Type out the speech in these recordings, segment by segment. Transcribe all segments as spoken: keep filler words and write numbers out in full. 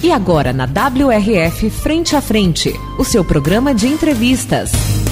E agora na W R F Frente a Frente, o seu programa de entrevistas.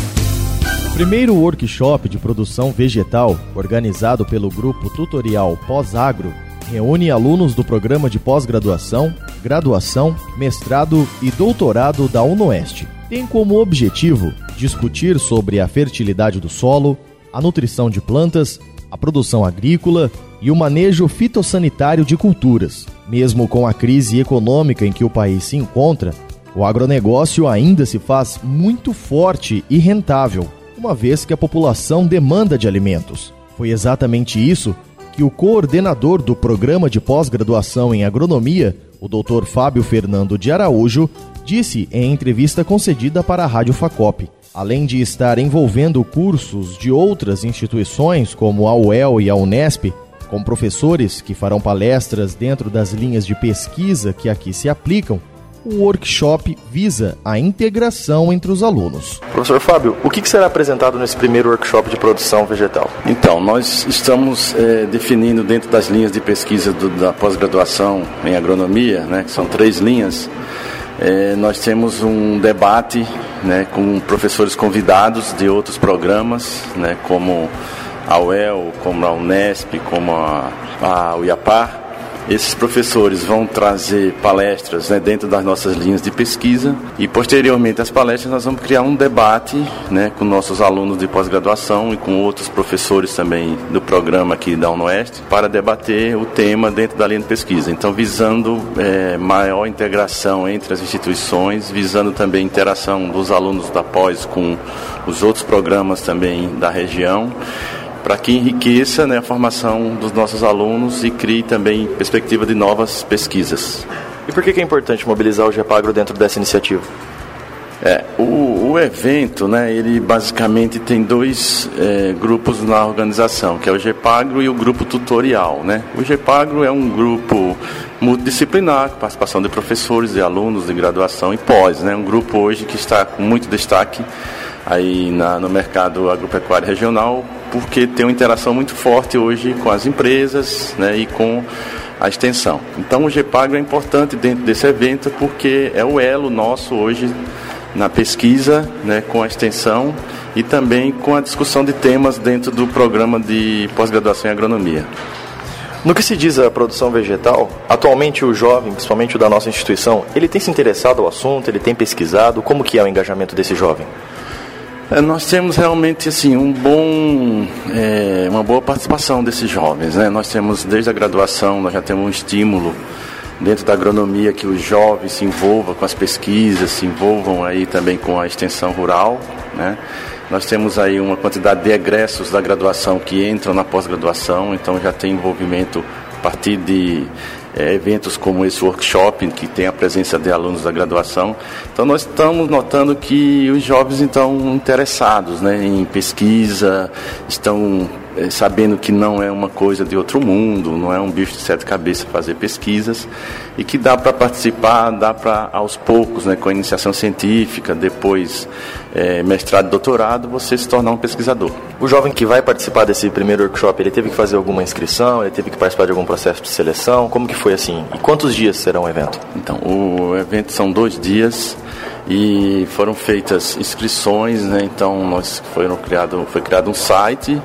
O primeiro workshop de produção vegetal, organizado pelo grupo tutorial Pós-Agro, reúne alunos do programa de pós-graduação, graduação, mestrado e doutorado da UNOeste. Tem como objetivo discutir sobre a fertilidade do solo, a nutrição de plantas, a produção agrícola e o manejo fitossanitário de culturas. Mesmo com a crise econômica em que o país se encontra, o agronegócio ainda se faz muito forte e rentável, uma vez que a população demanda de alimentos. Foi exatamente isso que o coordenador do programa de pós-graduação em agronomia, o doutor Fábio Fernando de Araújo, disse em entrevista concedida para a Rádio Facop. Além de estar envolvendo cursos de outras instituições como a U E L e a Unesp, com professores que farão palestras dentro das linhas de pesquisa que aqui se aplicam, o workshop visa a integração entre os alunos. Professor Fábio, o que será apresentado nesse primeiro workshop de produção vegetal? Então, nós estamos é, definindo dentro das linhas de pesquisa do, da pós-graduação em agronomia, né, que são três linhas, é, nós temos um debate, né, com professores convidados de outros programas, né, como a U E L, como a Unesp, como a, a U I A P A. Esses professores vão trazer palestras, né, dentro das nossas linhas de pesquisa e, posteriormente às palestras, nós vamos criar um debate, né, com nossos alunos de pós-graduação e com outros professores também do programa aqui da UNOeste para debater o tema dentro da linha de pesquisa. Então, visando é, maior integração entre as instituições, visando também interação dos alunos da pós com os outros programas também da região, para que enriqueça, né, a formação dos nossos alunos e crie também perspectiva de novas pesquisas. E por que é importante mobilizar o GEPAGRO dentro dessa iniciativa? É, o, o evento, né, ele basicamente tem dois é, grupos na organização, que é o GEPAGRO e o grupo tutorial, né? O GEPAGRO é um grupo multidisciplinar, com participação de professores e alunos de graduação e pós, né? Um grupo hoje que está com muito destaque aí na, no mercado agropecuário regional, porque tem uma interação muito forte hoje com as empresas, né, e com a extensão. Então o GEPAGRO é importante dentro desse evento porque é o elo nosso hoje na pesquisa, né, com a extensão e também com a discussão de temas dentro do programa de pós-graduação em agronomia. No que se diz a produção vegetal, atualmente o jovem, principalmente o da nossa instituição, ele tem se interessado ao assunto, ele tem pesquisado, como que é o engajamento desse jovem? É, nós temos realmente assim, um bom, é, uma boa participação desses jovens, né? Nós temos desde a graduação, nós já temos um estímulo dentro da agronomia que os jovens se envolvam com as pesquisas, se envolvam aí também com a extensão rural, né? Nós temos aí uma quantidade de egressos da graduação que entram na pós-graduação, então já tem envolvimento a partir de é, eventos como esse workshop, que tem a presença de alunos da graduação. Então nós estamos notando que os jovens estão interessados, né, em pesquisa, estão é, sabendo que não é uma coisa de outro mundo, não é um bicho de sete cabeças fazer pesquisas, e que dá para participar, dá para aos poucos, né, com a iniciação científica, depois é, mestrado e doutorado, você se tornar um pesquisador. O jovem que vai participar desse primeiro workshop, ele teve que fazer alguma inscrição, ele teve que participar de algum processo de seleção, como que foi assim? E quantos dias será o evento? Então, o evento são dois dias e foram feitas inscrições, né? Então nós foram criado, foi criado um site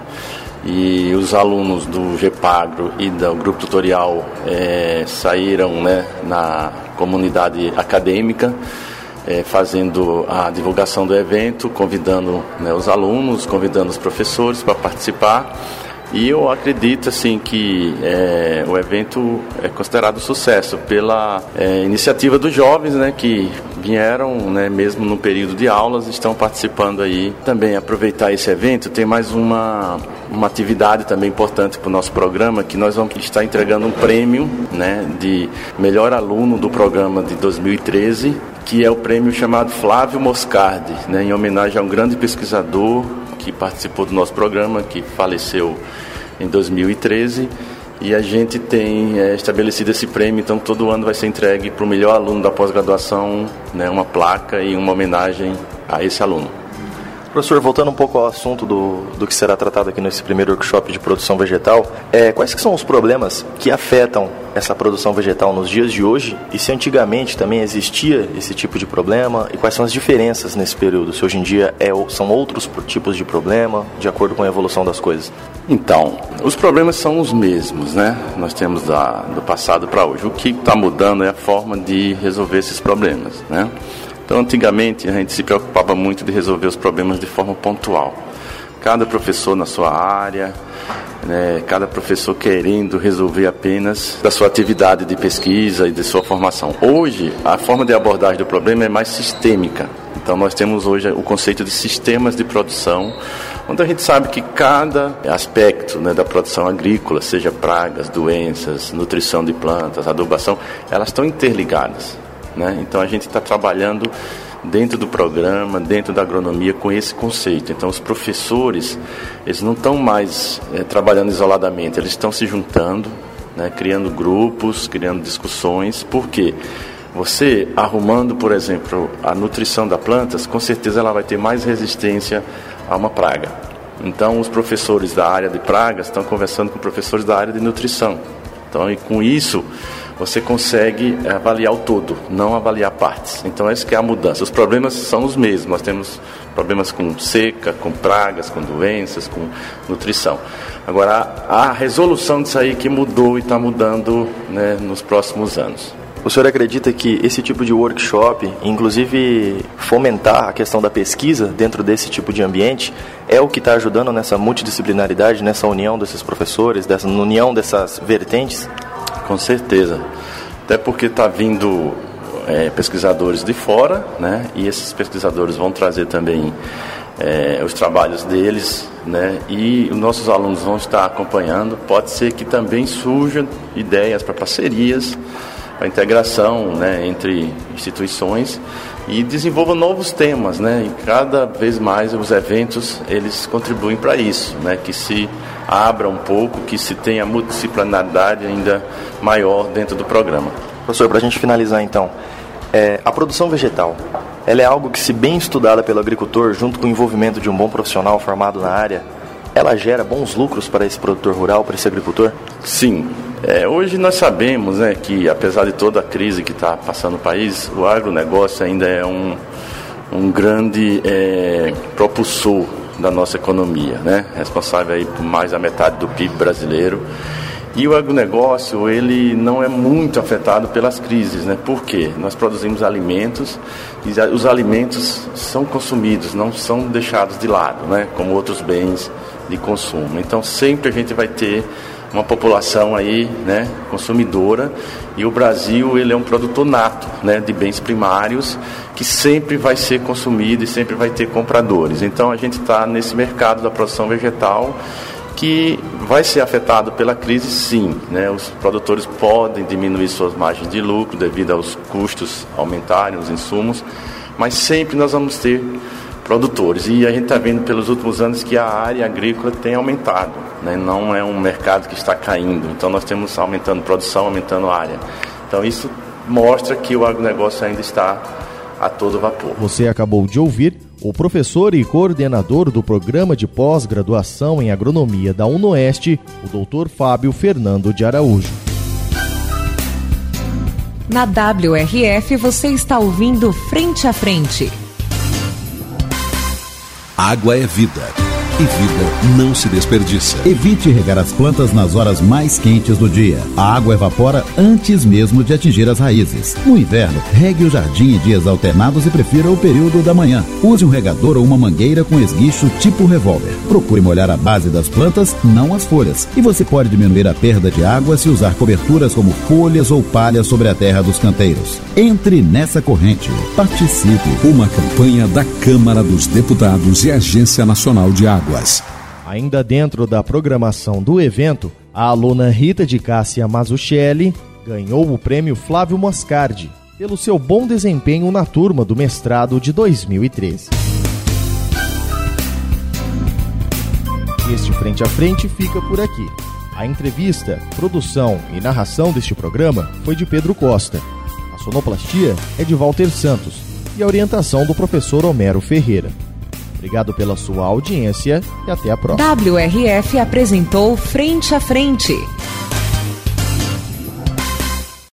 e os alunos do GEPAGRO e do grupo tutorial é, saíram, né, na comunidade acadêmica, é, fazendo a divulgação do evento, convidando, né, os alunos, convidando os professores para participar. E eu acredito assim, que é, o evento é considerado sucesso pela é, iniciativa dos jovens, né, que vieram, né, mesmo no período de aulas, estão participando aí. Também aproveitar esse evento, tem mais uma, uma atividade também importante para o nosso programa, que nós vamos estar entregando um prêmio, né, de melhor aluno do programa de dois mil e treze, que é o prêmio chamado Flávio Moscardi, né, em homenagem a um grande pesquisador que participou do nosso programa, que faleceu em dois mil e treze, e a gente tem é, estabelecido esse prêmio, então todo ano vai ser entregue para o melhor aluno da pós-graduação, né, uma placa e uma homenagem a esse aluno. Professor, voltando um pouco ao assunto do, do que será tratado aqui nesse primeiro workshop de produção vegetal, é, quais que são os problemas que afetam essa produção vegetal nos dias de hoje e se antigamente também existia esse tipo de problema e quais são as diferenças nesse período? Se hoje em dia é, são outros tipos de problema de acordo com a evolução das coisas? Então, os problemas são os mesmos, né? Nós temos da, do passado para hoje. O que está mudando é a forma de resolver esses problemas, né? Então, antigamente, a gente se preocupava muito de resolver os problemas de forma pontual. Cada professor na sua área, né, cada professor querendo resolver apenas da sua atividade de pesquisa e de sua formação. Hoje, a forma de abordagem do problema é mais sistêmica. Então, nós temos hoje o conceito de sistemas de produção, onde a gente sabe que cada aspecto, né, da produção agrícola, seja pragas, doenças, nutrição de plantas, adubação, elas estão interligadas. Né? Então a gente está trabalhando dentro do programa, dentro da agronomia com esse conceito. Então os professores, eles não estão mais é, trabalhando isoladamente, eles estão se juntando, né, criando grupos, criando discussões. Por quê? Você arrumando, por exemplo, a nutrição das plantas, com certeza ela vai ter mais resistência a uma praga. Então os professores da área de pragas estão conversando com professores da área de nutrição. Então, e com isso, você consegue avaliar o todo, não avaliar partes. Então, essa que é a mudança. Os problemas são os mesmos. Nós temos problemas com seca, com pragas, com doenças, com nutrição. Agora, a resolução disso aí que mudou e está mudando, né, nos próximos anos. O senhor acredita que esse tipo de workshop, inclusive fomentar a questão da pesquisa dentro desse tipo de ambiente, é o que está ajudando nessa multidisciplinaridade, nessa união desses professores, dessa união dessas vertentes? Com certeza. Até porque está vindo é, pesquisadores de fora, né? E esses pesquisadores vão trazer também é, os trabalhos deles, né? E os nossos alunos vão estar acompanhando. Pode ser que também surjam ideias para parcerias, a integração, né, entre instituições e desenvolva novos temas, né, e cada vez mais os eventos eles contribuem para isso, né, que se abra um pouco, que se tenha multidisciplinaridade ainda maior dentro do programa. Professor, para a gente finalizar então, é, a produção vegetal, ela é algo que, se bem estudada pelo agricultor, junto com o envolvimento de um bom profissional formado na área, ela gera bons lucros para esse produtor rural, para esse agricultor? Sim. É, hoje nós sabemos, né, que apesar de toda a crise que está passando o país, o agronegócio ainda é um, um grande é, propulsor da nossa economia, né, responsável aí por mais da metade do P I B brasileiro. E o agronegócio, ele não é muito afetado pelas crises, né? Por quê? Nós produzimos alimentos e os alimentos são consumidos, não são deixados de lado, né, como outros bens de consumo. Então sempre a gente vai ter uma população aí, né, consumidora, e o Brasil, ele é um produtor nato, né, de bens primários que sempre vai ser consumido e sempre vai ter compradores. Então a gente está nesse mercado da produção vegetal que vai ser afetado pela crise, sim, né? Os produtores podem diminuir suas margens de lucro devido aos custos aumentarem, os insumos, mas sempre nós vamos ter produtores, e a gente está vendo pelos últimos anos que a área agrícola tem aumentado, né? Não é um mercado que está caindo, então nós temos aumentando produção, aumentando a área. Então isso mostra que o agronegócio ainda está a todo vapor. Você acabou de ouvir o professor e coordenador do programa de pós-graduação em agronomia da UNOeste, o doutor Fábio Fernando de Araújo. Na W R F você está ouvindo Frente a Frente. Água é vida. E vida não se desperdiça. Evite regar as plantas nas horas mais quentes do dia. A água evapora antes mesmo de atingir as raízes. No inverno, regue o jardim em dias alternados e prefira o período da manhã. Use um regador ou uma mangueira com esguicho tipo revólver. Procure molhar a base das plantas, não as folhas. E você pode diminuir a perda de água se usar coberturas como folhas ou palha sobre a terra dos canteiros. Entre nessa corrente. Participe. Uma campanha da Câmara dos Deputados e Agência Nacional de Água. Ainda dentro da programação do evento, a aluna Rita de Cássia Mazzucchelli ganhou o prêmio Flávio Moscardi pelo seu bom desempenho na turma do mestrado de dois mil e treze. Este Frente a Frente fica por aqui. A entrevista, produção e narração deste programa foi de Pedro Costa. A sonoplastia é de Walter Santos e a orientação do professor Homero Ferreira. Obrigado pela sua audiência e até a próxima. W R F apresentou Frente a Frente.